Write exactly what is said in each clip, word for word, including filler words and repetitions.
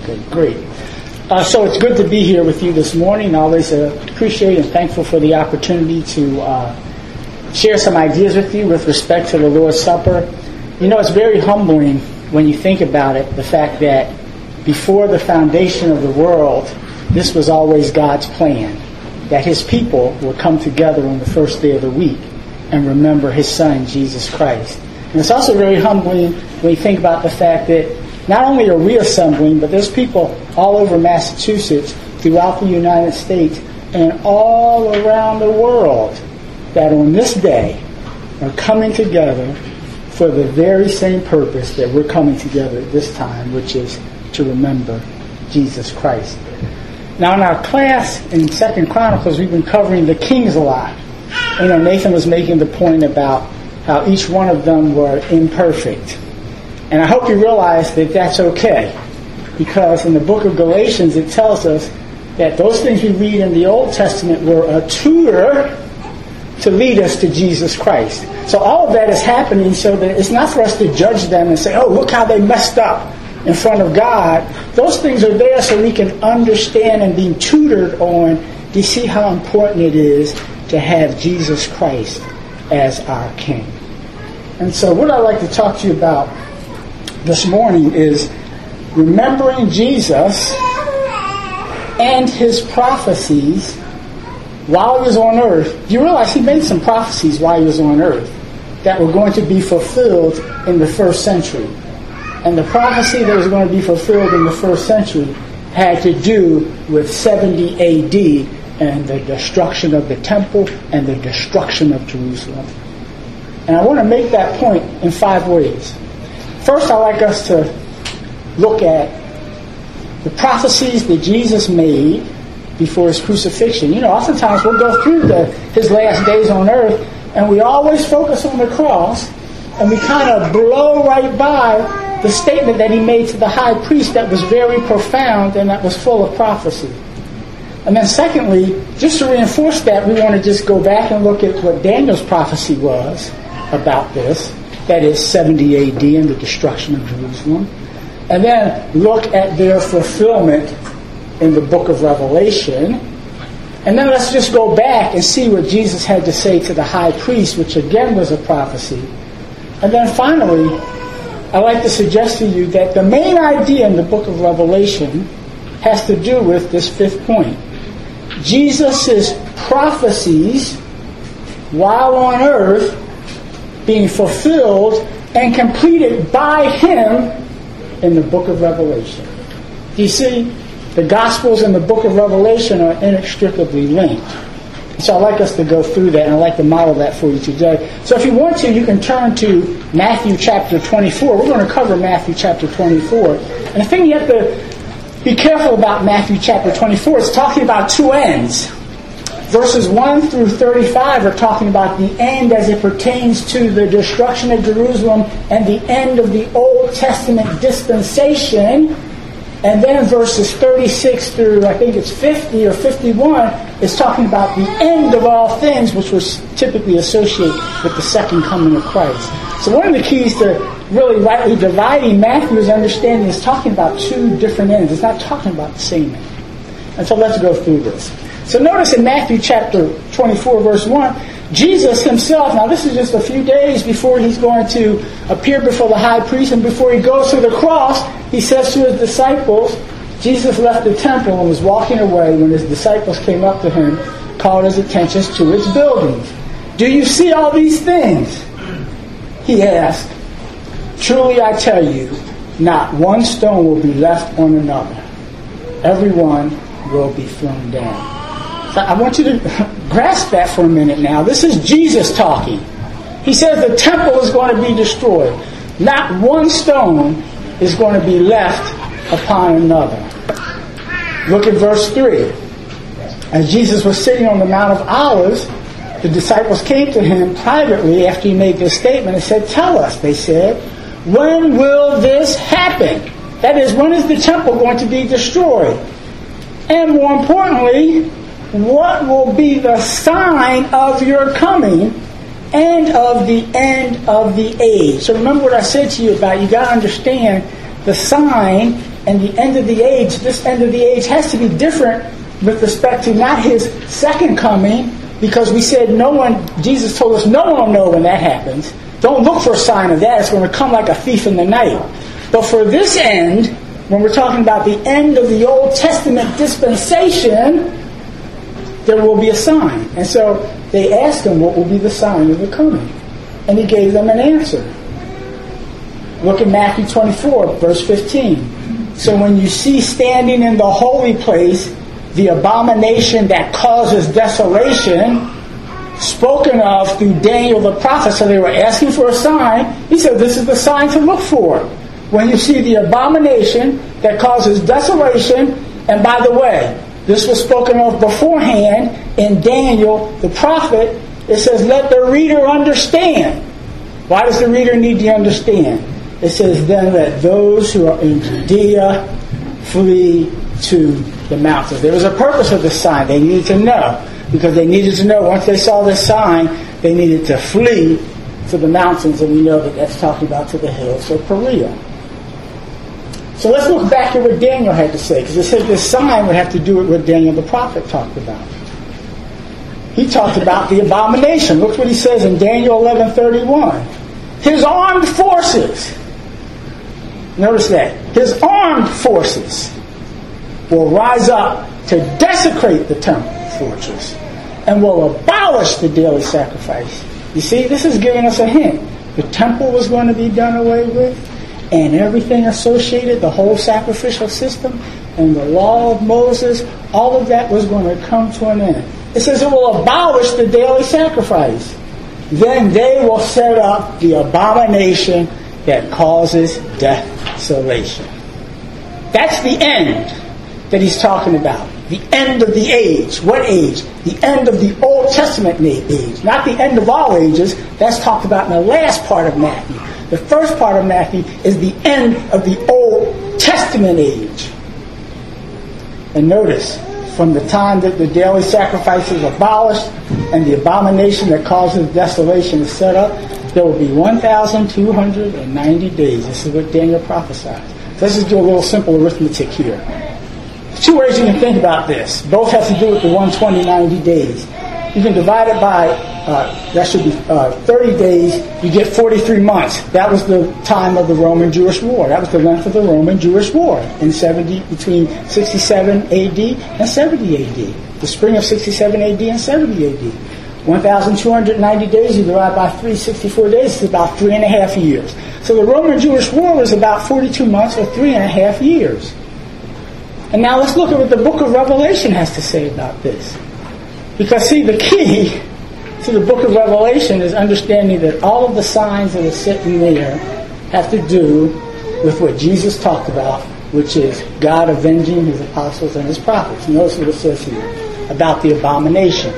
Okay, great. Uh, so it's good to be here with you this morning. I always uh, appreciate and thankful for the opportunity to uh, share some ideas with you with respect to the Lord's Supper. You know, it's very humbling when you think about it, the fact that before the foundation of the world, this was always God's plan, that His people would come together on the first day of the week and remember His Son, Jesus Christ. And it's also very humbling when you think about the fact that not only are we assembling, but there's people all over Massachusetts, throughout the United States, and all around the world that on this day are coming together for the very same purpose that we're coming together at this time, which is to remember Jesus Christ. Now, in our class in Second Chronicles, we've been covering the kings a lot. You know, Nathan was making the point about how each one of them were imperfect. And I hope you realize that that's okay, because in the book of Galatians it tells us that those things we read in the Old Testament were a tutor to lead us to Jesus Christ. So all of that is happening so that it's not for us to judge them and say, oh, look how they messed up in front of God. Those things are there so we can understand and be tutored on to see how important it is to have Jesus Christ as our King. And so what I'd like to talk to you about this morning is remembering Jesus and His prophecies while He was on earth. You realize He made some prophecies while He was on earth that were going to be fulfilled in the first century. And the prophecy that was going to be fulfilled in the first century had to do with seventy A D and the destruction of the temple and the destruction of Jerusalem. And I want to make that point in five ways. First, I'd like us to look at the prophecies that Jesus made before His crucifixion. You know, oftentimes we'll go through the, His last days on earth, and we always focus on the cross, and we kind of blow right by the statement that He made to the high priest that was very profound and that was full of prophecy. And then secondly, just to reinforce that, we want to just go back and look at what Daniel's prophecy was about this. That is seventy A D and the destruction of Jerusalem. And then look at their fulfillment in the book of Revelation. And then let's just go back and see what Jesus had to say to the high priest, which again was a prophecy. And then finally, I'd like to suggest to you that the main idea in the book of Revelation has to do with this fifth point. Jesus' prophecies while on earth being fulfilled and completed by Him in the book of Revelation. Do you see? The Gospels and the book of Revelation are inextricably linked. So I'd like us to go through that, and I'd like to model that for you today. So if you want to, you can turn to Matthew chapter twenty-four. We're going to cover Matthew chapter twenty-four. And the thing you have to be careful about Matthew chapter twenty-four, it's talking about two ends. Verses one through thirty-five are talking about the end as it pertains to the destruction of Jerusalem and the end of the Old Testament dispensation. And then verses thirty-six through, I think it's fifty or fifty-one, is talking about the end of all things, which was typically associated with the second coming of Christ. So one of the keys to really rightly dividing Matthew's understanding is talking about two different ends. It's not talking about the same end. And so let's go through this. So notice in Matthew chapter twenty-four, verse one, Jesus Himself, now this is just a few days before He's going to appear before the high priest, and before He goes to the cross, He says to His disciples, Jesus left the temple and was walking away when His disciples came up to Him, called His attention to its buildings. Do you see all these things? He asked. Truly I tell you, not one stone will be left on another. Everyone will be thrown down. I want you to grasp that for a minute now. This is Jesus talking. He says the temple is going to be destroyed. Not one stone is going to be left upon another. Look at verse three. As Jesus was sitting on the Mount of Olives, the disciples came to Him privately after He made this statement and said, tell us, they said, when will this happen? That is, when is the temple going to be destroyed? And more importantly, what will be the sign of your coming and of the end of the age? So remember what I said to you about, you got to understand the sign and the end of the age, this end of the age has to be different with respect to not his second coming, because we said no one, Jesus told us no one will know when that happens. Don't look for a sign of that. It's going to come like a thief in the night. But for this end, when we're talking about the end of the Old Testament dispensation, there will be a sign. And so they asked him what will be the sign of the coming. And he gave them an answer. Look at Matthew twenty-four, verse fifteen. So when you see standing in the holy place the abomination that causes desolation, spoken of through Daniel the prophet, so they were asking for a sign, he said this is the sign to look for. When you see the abomination that causes desolation, and by the way, this was spoken of beforehand in Daniel the prophet, it says, let the reader understand. Why does the reader need to understand? It says, then let those who are in Judea flee to the mountains. There was a purpose of the sign. They needed to know. Because they needed to know, once they saw this sign, they needed to flee to the mountains. And we know that that's talking about to the hills of Perea. So let's look back at what Daniel had to say. Because it said this sign would have to do with what Daniel the prophet talked about. He talked about the abomination. Look what he says in Daniel eleven thirty-one. His armed forces. Notice that. His armed forces will rise up to desecrate the temple fortress and will abolish the daily sacrifice. You see, this is giving us a hint. The temple was going to be done away with, and everything associated, the whole sacrificial system and the law of Moses, all of that was going to come to an end. It says it will abolish the daily sacrifice. Then they will set up the abomination that causes desolation. That's the end that he's talking about. The end of the age. What age? The end of the Old Testament age. Not the end of all ages. That's talked about in the last part of Matthew. The first part of Matthew is the end of the Old Testament age. And notice, from the time that the daily sacrifice is abolished and the abomination that causes desolation is set up, there will be one thousand two hundred ninety days. This is what Daniel prophesied. So let's just do a little simple arithmetic here. Two ways you can think about this. Both have to do with the one hundred twenty, ninety days. You can divide it by, uh, that should be uh, thirty days. You get forty-three months. That was the time of the Roman-Jewish War. That was the length of the Roman-Jewish War in seventy, between sixty-seven A D and seventy A D. The spring of sixty-seven A D and seventy A D. one thousand two hundred ninety days, you divide by three hundred sixty-four days, it's about three and a half years. So the Roman-Jewish War was about forty-two months or three and a half years. And now let's look at what the book of Revelation has to say about this. Because see, the key to the book of Revelation is understanding that all of the signs that are sitting there have to do with what Jesus talked about, which is God avenging his apostles and his prophets. Notice what it says here about the abomination.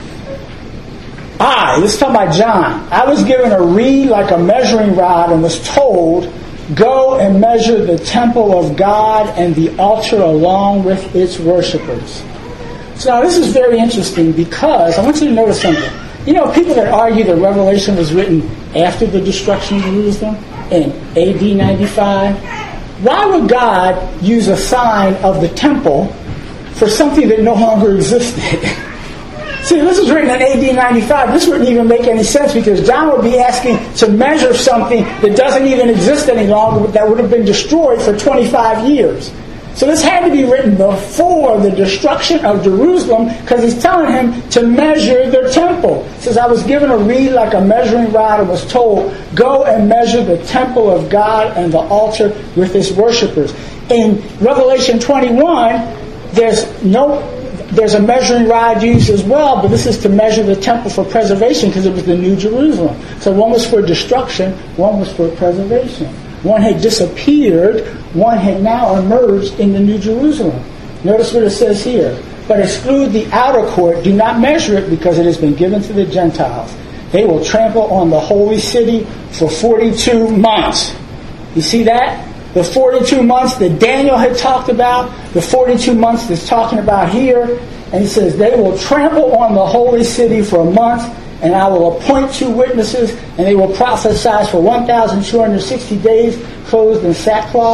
I, this is talking about John, I was given a reed like a measuring rod and was told, go and measure the temple of God and the altar along with its worshipers. So now this is very interesting because I want you to notice something. You know, people that argue that Revelation was written after the destruction of Jerusalem in A D ninety-five, why would God use a sign of the temple for something that no longer existed? See, this was written in A D ninety-five. This wouldn't even make any sense because John would be asking to measure something that doesn't even exist any longer, that would have been destroyed for twenty-five years. So this had to be written before the destruction of Jerusalem because he's telling him to measure the temple. It says, I was given a reed like a measuring rod and was told, go and measure the temple of God and the altar with its worshipers. In Revelation twenty-one, there's no... There's a measuring rod used as well, but this is to measure the temple for preservation because it was the New Jerusalem. So one was for destruction, one was for preservation. One had disappeared, one had now emerged in the New Jerusalem. Notice what it says here. But exclude the outer court, do not measure it because it has been given to the Gentiles. They will trample on the holy city for forty-two months. You see that? The forty-two months that Daniel had talked about, the forty-two months that's talking about here, and he says, they will trample on the holy city for a month, and I will appoint two witnesses, and they will prophesy for one thousand two hundred sixty days, clothed in sackcloth.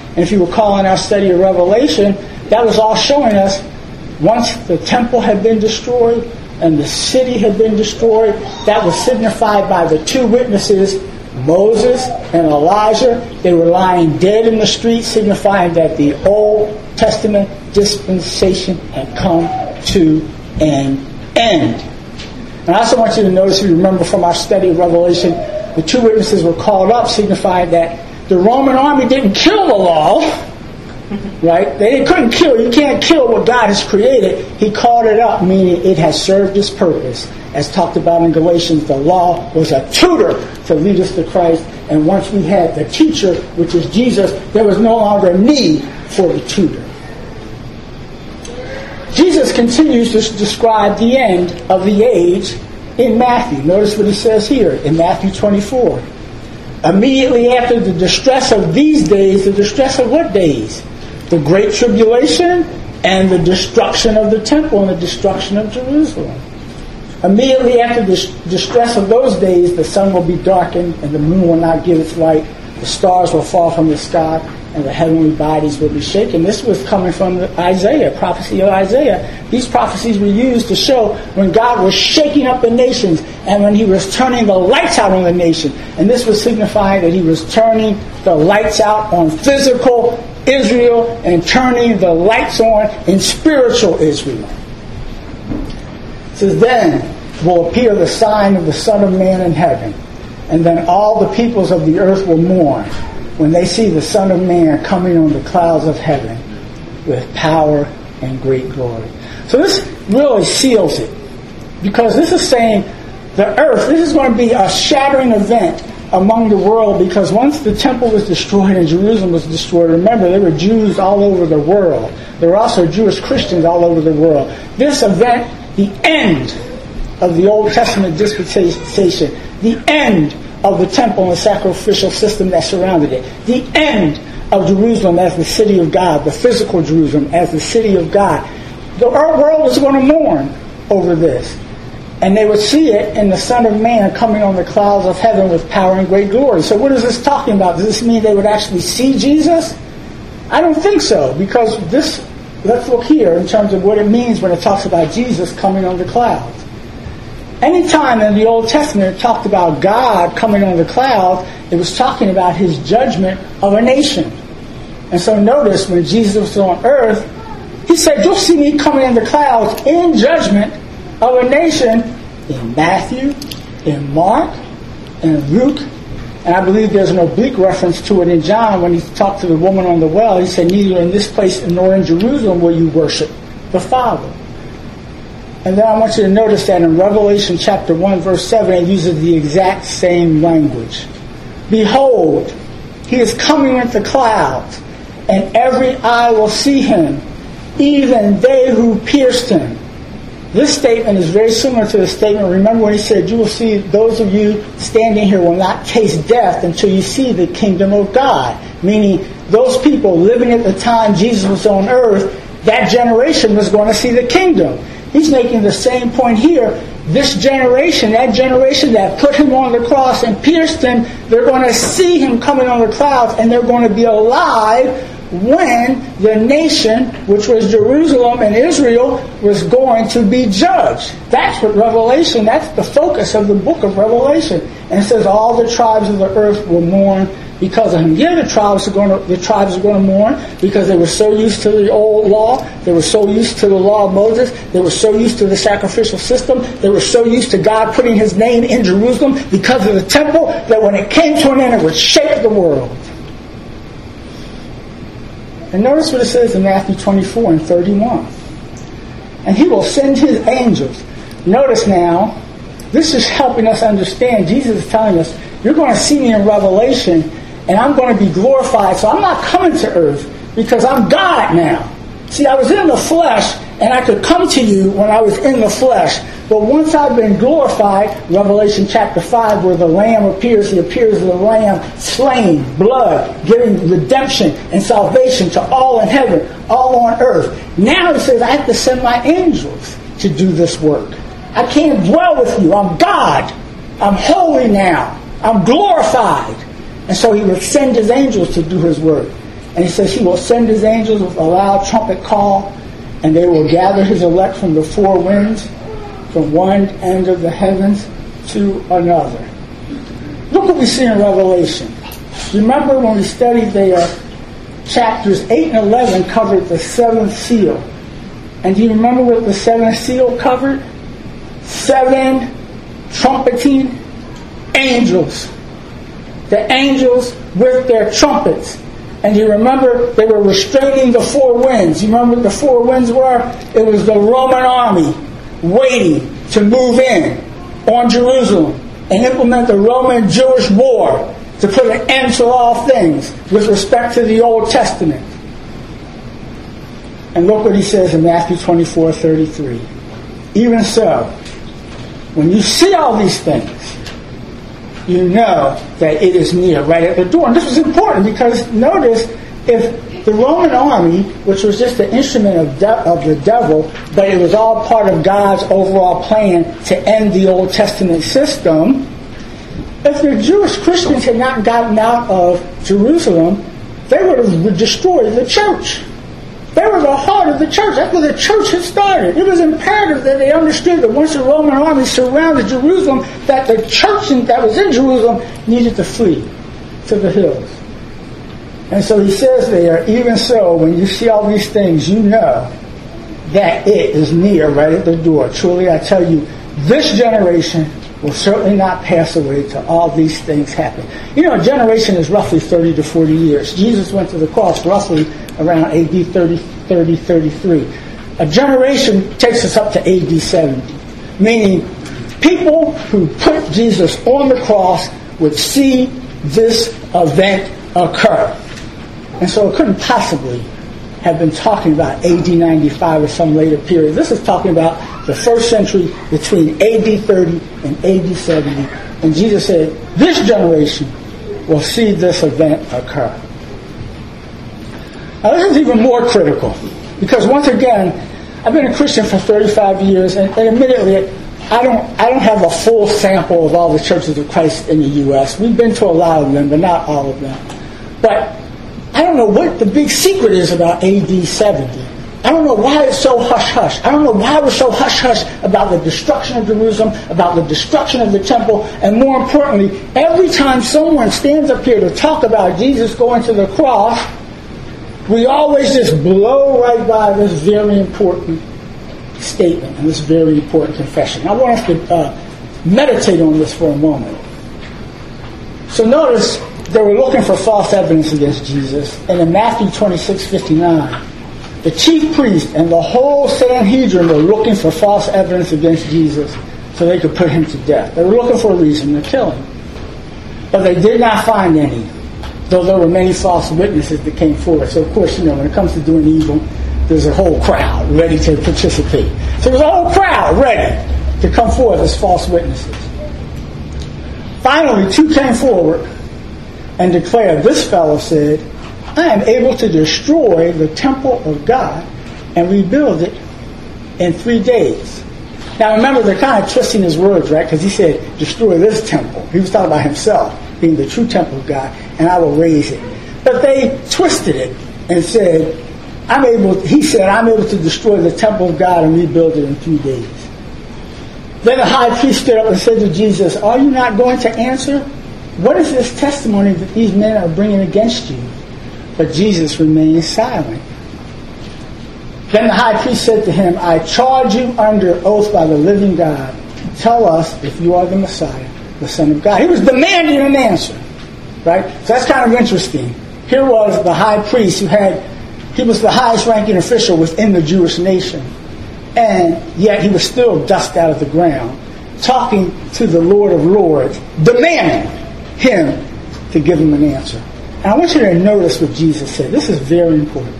And if you recall in our study of Revelation, that was all showing us once the temple had been destroyed and the city had been destroyed, that was signified by the two witnesses, Moses and Elijah. They were lying dead in the street, signifying that the Old Testament dispensation had come to an end. And I also want you to notice, if you remember from our study of Revelation, the two witnesses were called up, signifying that the Roman army didn't kill the law, right? They couldn't kill. You can't kill what God has created. He called it up, meaning it has served its purpose. As talked about in Galatians, the law was a tutor to lead us to Christ. And once we had the teacher, which is Jesus, there was no longer a need for the tutor. Jesus continues to describe the end of the age in Matthew. Notice what he says here in Matthew twenty-four. Immediately after the distress of these days, the distress of what days? The great tribulation and the destruction of the temple and the destruction of Jerusalem. Immediately after the distress of those days, the sun will be darkened and the moon will not give its light. The stars will fall from the sky and the heavenly bodies will be shaken. This was coming from Isaiah, prophecy of Isaiah. These prophecies were used to show when God was shaking up the nations and when he was turning the lights out on the nation. And this was signifying that he was turning the lights out on physical Israel and turning the lights on in spiritual Israel. It says, then will appear the sign of the Son of Man in heaven, and then all the peoples of the earth will mourn when they see the Son of Man coming on the clouds of heaven with power and great glory. So this really seals it, because this is saying the earth, this is going to be a shattering event among the world, because once the temple was destroyed and Jerusalem was destroyed, remember, there were Jews all over the world. There were also Jewish Christians all over the world. This event, the end of the Old Testament dispensation, the end of the temple and the sacrificial system that surrounded it, the end of Jerusalem as the city of God, the physical Jerusalem as the city of God. The world was going to mourn over this. And they would see it in the Son of Man coming on the clouds of heaven with power and great glory. So what is this talking about? Does this mean they would actually see Jesus? I don't think so, because this, let's look here in terms of what it means when it talks about Jesus coming on the clouds. Anytime in the Old Testament it talked about God coming on the clouds, it was talking about his judgment of a nation. And so notice when Jesus was on earth, he said, you'll see me coming in the clouds in judgment of a nation in Matthew, in Mark, in Luke, and I believe there's an oblique reference to it in John when he talked to the woman on the well. He said, neither in this place nor in Jerusalem will you worship the Father. And then I want you to notice that in Revelation chapter one, verse seven, it uses the exact same language. Behold, he is coming with the clouds, and every eye will see him, even they who pierced him. This statement is very similar to the statement, remember when he said, you will see, those of you standing here will not taste death until you see the kingdom of God. Meaning, those people living at the time Jesus was on earth, that generation was going to see the kingdom. He's making the same point here. This generation, that generation that put him on the cross and pierced him, they're going to see him coming on the clouds, and they're going to be alive when the nation, which was Jerusalem and Israel, was going to be judged. That's what Revelation, that's the focus of the book of Revelation. And it says all the tribes of the earth will mourn because of him. Yeah, the tribes are going to, the tribes are going to mourn because they were so used to the old law. They were so used to the law of Moses. They were so used to the sacrificial system. They were so used to God putting his name in Jerusalem because of the temple that when it came to an end, it would shake the world. And notice what it says in Matthew twenty-four and thirty-one. And he will send his angels. Notice now, this is helping us understand. Jesus is telling us, you're going to see me in Revelation, and I'm going to be glorified. So I'm not coming to earth because I'm God now. See, I was in the flesh, and I could come to you when I was in the flesh. But once I've been glorified, Revelation chapter five, where the Lamb appears, he appears as the Lamb slain, blood, giving redemption and salvation to all in heaven, all on earth. Now he says, I have to send my angels to do this work. I can't dwell with you. I'm God. I'm holy now. I'm glorified. And so he would send his angels to do his work. And he says he will send his angels with a loud trumpet call, and they will gather his elect from the four winds, from one end of the heavens to another. Look what we see in Revelation. Remember when we studied the uh, chapters eight and eleven covered the seventh seal. And do you remember what the seventh seal covered? Seven trumpeting angels. The angels with their trumpets. And you remember they were restraining the four winds. You remember what the four winds were? It was the Roman army waiting to move in on Jerusalem and implement the Roman Jewish war to put an end to all things with respect to the Old Testament. And look what he says in Matthew twenty-four thirty-three. Even so, when you see all these things, you know that it is near, right at the door. And this was important because notice, if the Roman army, which was just an instrument of, de- of the devil, but it was all part of God's overall plan to end the Old Testament system, if the Jewish Christians had not gotten out of Jerusalem, they would have destroyed the church. They were the heart of the church. That's where the church had started. It was imperative that they understood that once the Roman army surrounded Jerusalem, that the church that was in Jerusalem needed to flee to the hills. And so he says there, even so, when you see all these things, you know that it is near, right at the door. Truly, I tell you, this generation will certainly not pass away till all these things happen. You know, a generation is roughly thirty to forty years. Jesus went to the cross roughly around A D thirty, thirty, thirty-three. A generation takes us up to A D seventy, meaning people who put Jesus on the cross would see this event occur. And so it couldn't possibly have been talking about A D ninety-five or some later period. This is talking about the first century between A D thirty and A D seventy. And Jesus said, this generation will see this event occur. Now this is even more critical, because once again, I've been a Christian for thirty-five years, and, and admittedly, I don't I don't have a full sample of all the churches of Christ in the U S. We've been to a lot of them, but not all of them. But I don't know what the big secret is about A D seventy. I don't know why it's so hush-hush. I don't know why we're so hush-hush about the destruction of Jerusalem, about the destruction of the temple, and more importantly, every time someone stands up here to talk about Jesus going to the cross, we always just blow right by this very important statement and this very important confession. I want us to uh, meditate on this for a moment. So notice they were looking for false evidence against Jesus, and in Matthew twenty-six fifty-nine, the chief priest and the whole Sanhedrin were looking for false evidence against Jesus so they could put him to death. They were looking for a reason to kill him. But they did not find any, though there were many false witnesses that came forward. So, of course, you know, when it comes to doing evil, there's a whole crowd ready to participate. So there's a whole crowd ready to come forward as false witnesses. Finally, two came forward and declared, this fellow said, I am able to destroy the temple of God and rebuild it in three days. Now remember, they're kind of twisting his words, right? Because he said, destroy this temple. He was talking about himself being the true temple of God, and I will raise it. But they twisted it and said, I'm able, he said, I'm able to destroy the temple of God and rebuild it in three days. Then the high priest stood up and said to Jesus, are you not going to answer? What is this testimony that these men are bringing against you? But Jesus remained silent. Then the high priest said to him, I charge you under oath by the living God. Tell us if you are the Messiah, the Son of God. He was demanding an answer. Right? So that's kind of interesting. Here was the high priest who had, he was the highest ranking official within the Jewish nation. And yet he was still dust out of the ground, talking to the Lord of Lords, demanding him to give him an answer. And I want you to notice what Jesus said. This is very important.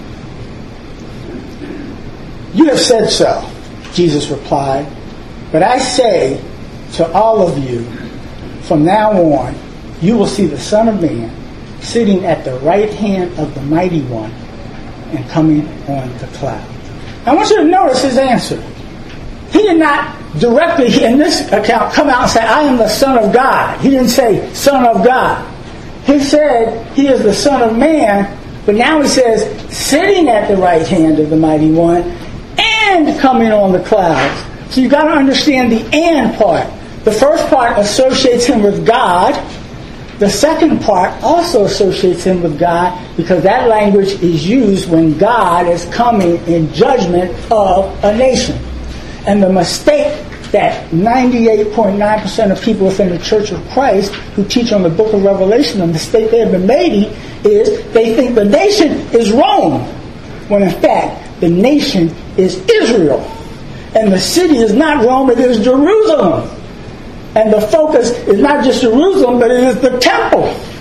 You have said so, Jesus replied, but I say to all of you, from now on, you will see the Son of Man sitting at the right hand of the Mighty One and coming on the cloud. I want you to notice his answer. He did not directly, in this account, come out and say, I am the Son of God. He didn't say, Son of God. He said, he is the Son of Man But now he says, sitting at the right hand of the Mighty One and coming on the clouds. So you've got to understand the and part. The first part associates him with God. The second part also associates him with God because that language is used when God is coming in judgment of a nation. And the mistake that ninety-eight point nine percent of people within the Church of Christ who teach on the book of Revelation, the mistake they have been making is they think the nation is Rome, when in fact the nation is Israel. And the city is not Rome, it is Jerusalem. And the focus is not just Jerusalem, but it is the temple.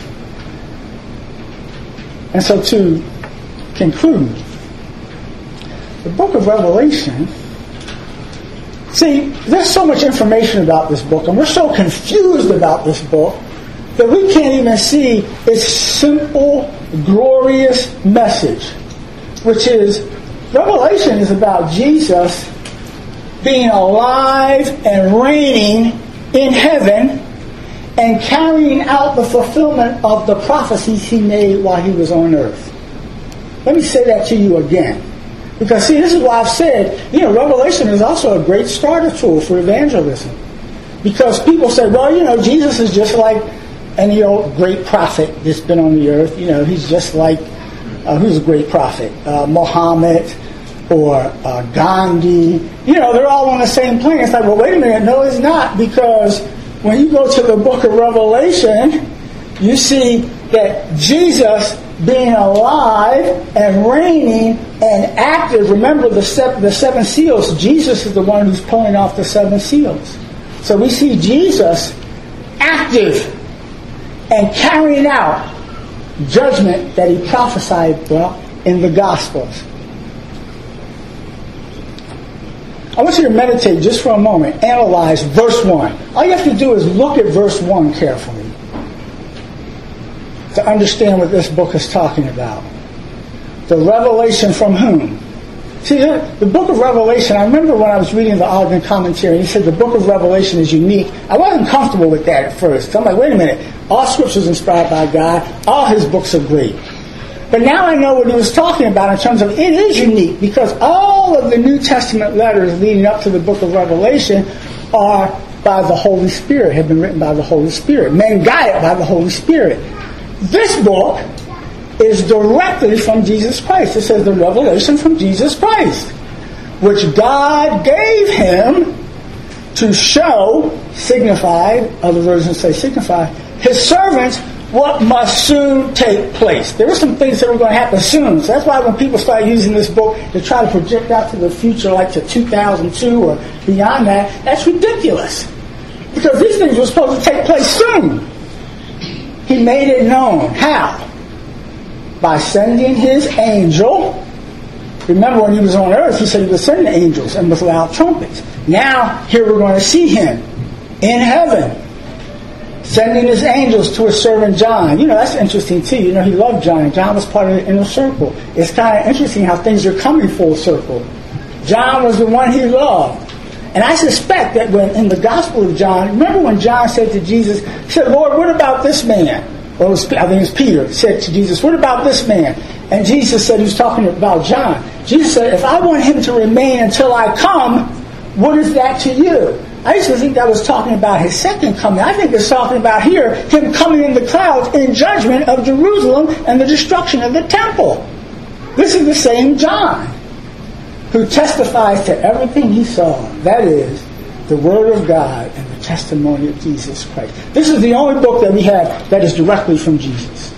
And so to conclude, the book of Revelation, see, there's so much information about this book, and we're so confused about this book, that we can't even see its simple, glorious message, which is, Revelation is about Jesus being alive and reigning in heaven and carrying out the fulfillment of the prophecies he made while he was on earth. Let me say that to you again. Because, see, this is why I've said, you know, Revelation is also a great starter tool for evangelism. Because people say, well, you know, Jesus is just like any old great prophet that's been on the earth. You know, he's just like, uh, who's a great prophet? Uh, Muhammad or uh, Gandhi. You know, they're all on the same plane. It's like, well, wait a minute. No, it's not. Because when you go to the book of Revelation, you see that Jesus being alive and reigning and active. Remember the, se- the seven seals. Jesus is the one who's pulling off the seven seals. So we see Jesus active and carrying out judgment that he prophesied well in the Gospels. I want you to meditate just for a moment. Analyze verse one. All you have to do is look at verse one carefully to understand what this book is talking about. The revelation from whom? See, the book of Revelation, I remember when I was reading the Ogden commentary, he said the book of Revelation is unique. I wasn't comfortable with that at first. So I'm like, wait a minute. All Scripture is inspired by God. All his books are great. But now I know what he was talking about in terms of it is unique because all of the New Testament letters leading up to the book of Revelation are by the Holy Spirit, have been written by the Holy Spirit. Men guided by the Holy Spirit. This book is directly from Jesus Christ. It says the revelation from Jesus Christ, which God gave him to show, signified, other versions say signify, his servants what must soon take place. There were some things that were going to happen soon. So that's why when people start using this book to try to project out to the future, like to two thousand two or beyond that, that's ridiculous. Because these things were supposed to take place soon. He made it known. How? By sending his angel. Remember when he was on earth, he said he was sending angels and with loud trumpets. Now, here we're going to see him in heaven, sending his angels to his servant John. You know, that's interesting too. You know, he loved John. John was part of the inner circle. It's kind of interesting how things are coming full circle. John was the one he loved. And I suspect that when in the Gospel of John, remember when John said to Jesus, he said, Lord, what about this man? Or it was, I think it was Peter said to Jesus, what about this man? And Jesus said, he was talking about John. Jesus said, if I want him to remain until I come, what is that to you? I used to think that was talking about his second coming. I think it's talking about here, him coming in the clouds in judgment of Jerusalem and the destruction of the temple. This is the same John who testifies to everything he saw. That is, the Word of God and the testimony of Jesus Christ. This is the only book that we have that is directly from Jesus.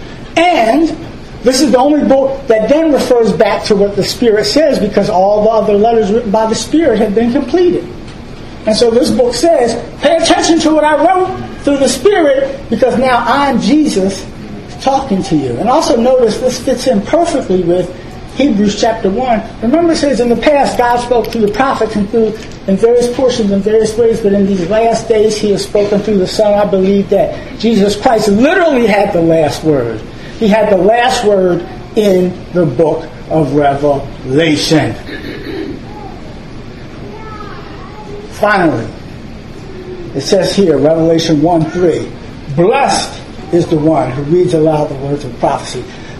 And this is the only book that then refers back to what the Spirit says because all the other letters written by the Spirit have been completed. And so this book says, pay attention to what I wrote through the Spirit because now I'm Jesus talking to you. And also notice this fits in perfectly with Hebrews chapter one. Remember it says in the past God spoke through the prophets and through in various portions in various ways, but in these last days he has spoken through the Son. I believe that Jesus Christ literally had the last word. He had the last word in the book of Revelation. Finally, it says here, Revelation one three, blessed is the one who reads aloud the words of prophecy.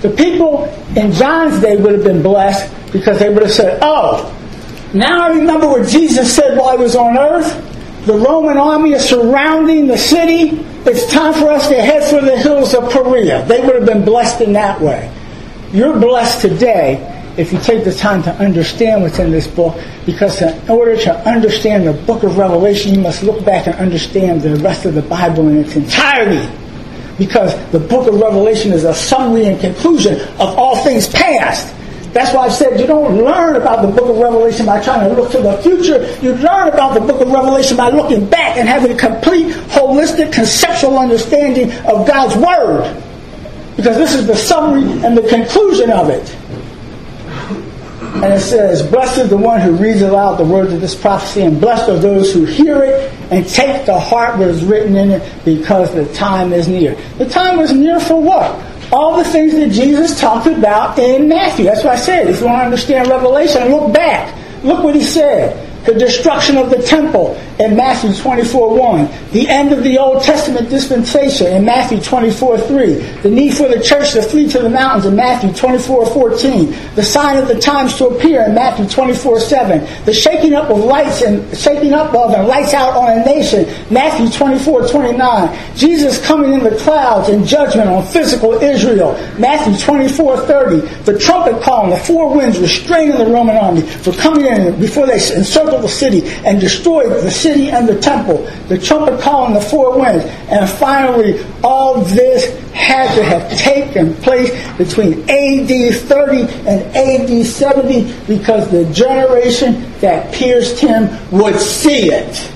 The people in John's day would have been blessed because they would have said, oh, now I remember what Jesus said while he was on earth. The Roman army is surrounding the city. It's time for us to head for the hills of Perea. They would have been blessed in that way. You're blessed today if you take the time to understand what's in this book, because in order to understand the book of Revelation, you must look back and understand the rest of the Bible in its entirety. Because the book of Revelation is a summary and conclusion of all things past. That's why I've said you don't learn about the book of Revelation by trying to look to the future. You learn about the book of Revelation by looking back and having a complete, holistic, conceptual understanding of God's Word. Because this is the summary and the conclusion of it. And it says, blessed is the one who reads aloud the words of this prophecy, and blessed are those who hear it and take to heart what is written in it, because the time is near. The time is near for what? All the things that Jesus talked about in Matthew. That's what I said. If you want to understand Revelation, look back. Look what he said. The destruction of the temple in Matthew twenty-four one. The end of the Old Testament dispensation in Matthew twenty-four three. The need for the church to flee to the mountains in Matthew twenty-four fourteen. The sign of the times to appear in Matthew twenty-four seven. The shaking up of lights and shaking up of and lights out on a nation, Matthew twenty-four twenty-nine. Jesus coming in the clouds in judgment on physical Israel, Matthew twenty-four thirty. The trumpet call and the four winds restraining the Roman army for coming in before they encircled the city and destroyed the city and the temple. The trumpet call and the four winds. And finally, all this had to have taken place between A D thirty and A D seventy, because the generation that pierced him would see it.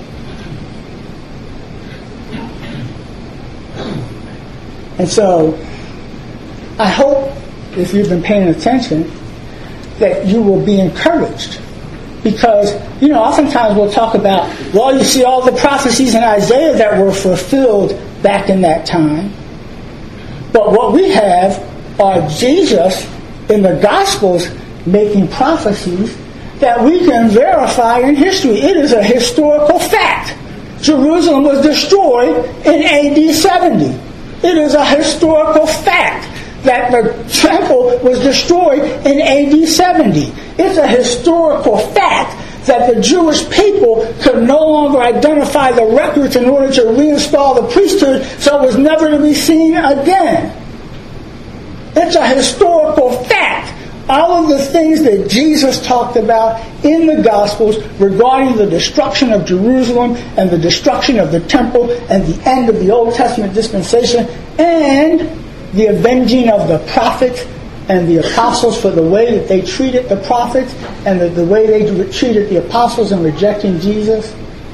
And so, I hope, if you've been paying attention, that you will be encouraged. Because, you know, oftentimes we'll talk about, well, you see all the prophecies in Isaiah that were fulfilled back in that time. But what we have are Jesus in the Gospels making prophecies that we can verify in history. It is a historical fact. Jerusalem was destroyed in A D seventy. It is a historical fact that the temple was destroyed in A D seventy. It's a historical fact that the Jewish people could no longer identify the records in order to reinstall the priesthood, so it was never to be seen again. It's a historical fact. All of the things that Jesus talked about in the Gospels regarding the destruction of Jerusalem and the destruction of the temple and the end of the Old Testament dispensation and the avenging of the prophets and the apostles for the way that they treated the prophets and the, the way they treated the apostles in rejecting Jesus,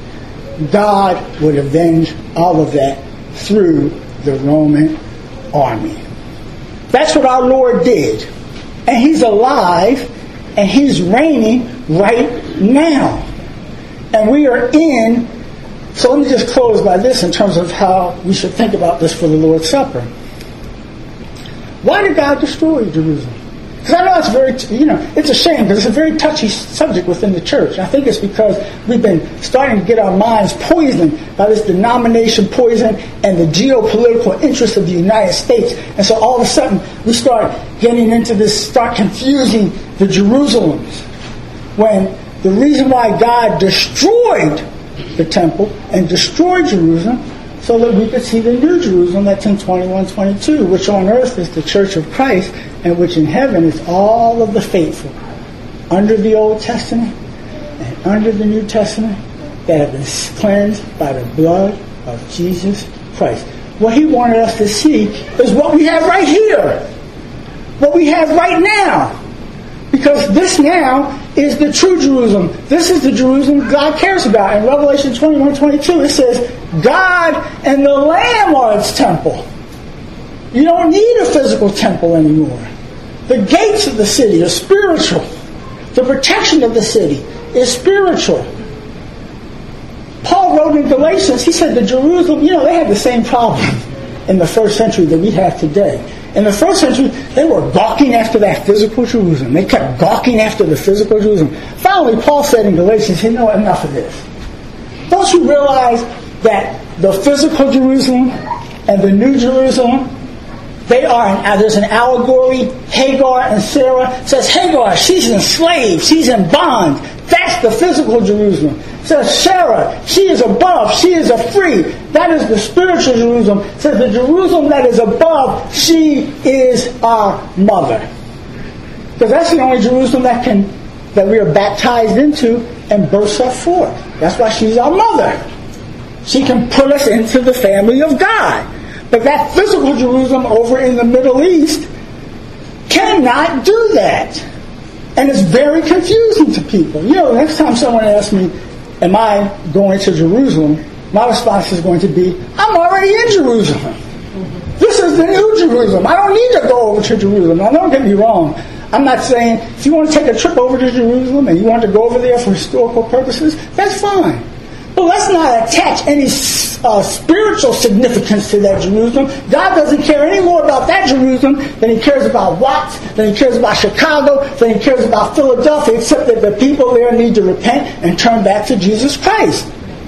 God would avenge all of that through the Roman army. That's what our Lord did. And He's alive and He's reigning right now. And we are in, so let me just close by this in terms of how we should think about this for the Lord's Supper. Why did God destroy Jerusalem? Because I know it's very, you know, it's a shame because it's a very touchy subject within the church. I think it's because we've been starting to get our minds poisoned by this denomination poison and the geopolitical interests of the United States. And so all of a sudden we start getting into this, start confusing the Jerusalems. When the reason why God destroyed the temple and destroyed Jerusalem so that we could see the new Jerusalem that's in twenty-one twenty-two, which on earth is the church of Christ, and which in heaven is all of the faithful under the Old Testament and under the New Testament that have been cleansed by the blood of Jesus Christ. What He wanted us to see is what we have right here, what we have right now. Because this now is the true Jerusalem. This is the Jerusalem God cares about. In Revelation twenty-one twenty-two, it says, God and the Lamb are its temple. You don't need a physical temple anymore. The gates of the city are spiritual. The protection of the city is spiritual. Paul wrote in Galatians, he said that Jerusalem, you know, they had the same problem in the first century that we have today. In the first century, they were gawking after that physical Jerusalem. They kept gawking after the physical Jerusalem. Finally, Paul said in Galatians, you know, enough of this. Don't you realize that the physical Jerusalem and the new Jerusalem, They are, an, there's an allegory, Hagar and Sarah. It says Hagar, she's enslaved, she's in bond. That's the physical Jerusalem. It says Sarah, she is above, she is a free. That is the spiritual Jerusalem. It says the Jerusalem that is above, she is our mother. Because that's the only Jerusalem that can that we are baptized into and bursts us forth. That's why she's our mother. She can put us into the family of God. But that physical Jerusalem over in the Middle East cannot do that. And it's very confusing to people. You know, next time someone asks me, am I going to Jerusalem? My response is going to be, I'm already in Jerusalem. This is the new Jerusalem. I don't need to go over to Jerusalem. Now, don't get me wrong. I'm not saying if you want to take a trip over to Jerusalem and you want to go over there for historical purposes, that's fine. But let's not attach any uh, spiritual significance to that Jerusalem. God doesn't care any more about that Jerusalem than He cares about Watts, than He cares about Chicago, than He cares about Philadelphia, except that the people there need to repent and turn back to Jesus Christ.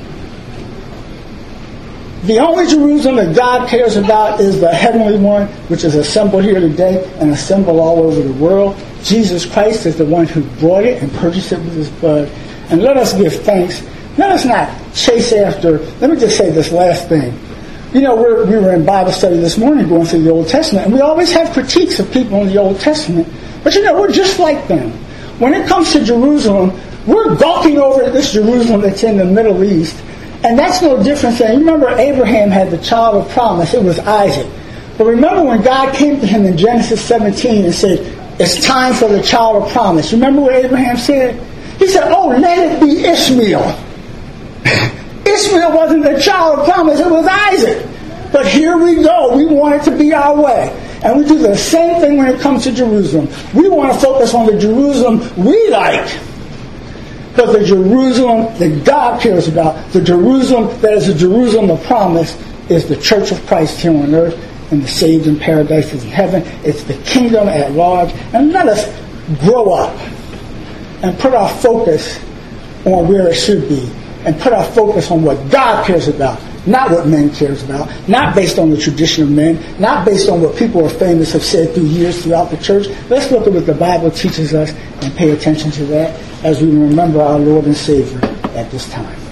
The only Jerusalem that God cares about is the heavenly one, which is assembled here today and assembled all over the world. Jesus Christ is the one who brought it and purchased it with His blood. And let us give thanks. Let us not chase after. Let me just say this last thing. You know, we're, we were in Bible study this morning going through the Old Testament, and we always have critiques of people in the Old Testament. But you know, we're just like them. When it comes to Jerusalem, we're gawking over this Jerusalem that's in the Middle East. And that's no different than, you remember Abraham had the child of promise. It was Isaac. But remember when God came to him in Genesis seventeen and said, it's time for the child of promise. You remember what Abraham said? He said, oh, let it be Ishmael. Ishmael wasn't the child of promise. It was Isaac. But here we go. We want it to be our way. And we do the same thing when it comes to Jerusalem. We want to focus on the Jerusalem we like. But the Jerusalem that God cares about, the Jerusalem that is the Jerusalem of promise, is the church of Christ here on earth, and the saved in paradise is in heaven. It's the kingdom at large. And let us grow up and put our focus on where it should be, and put our focus on what God cares about, not what men cares about, not based on the tradition of men, not based on what people who are famous have said through years throughout the church. Let's look at what the Bible teaches us and pay attention to that as we remember our Lord and Savior at this time.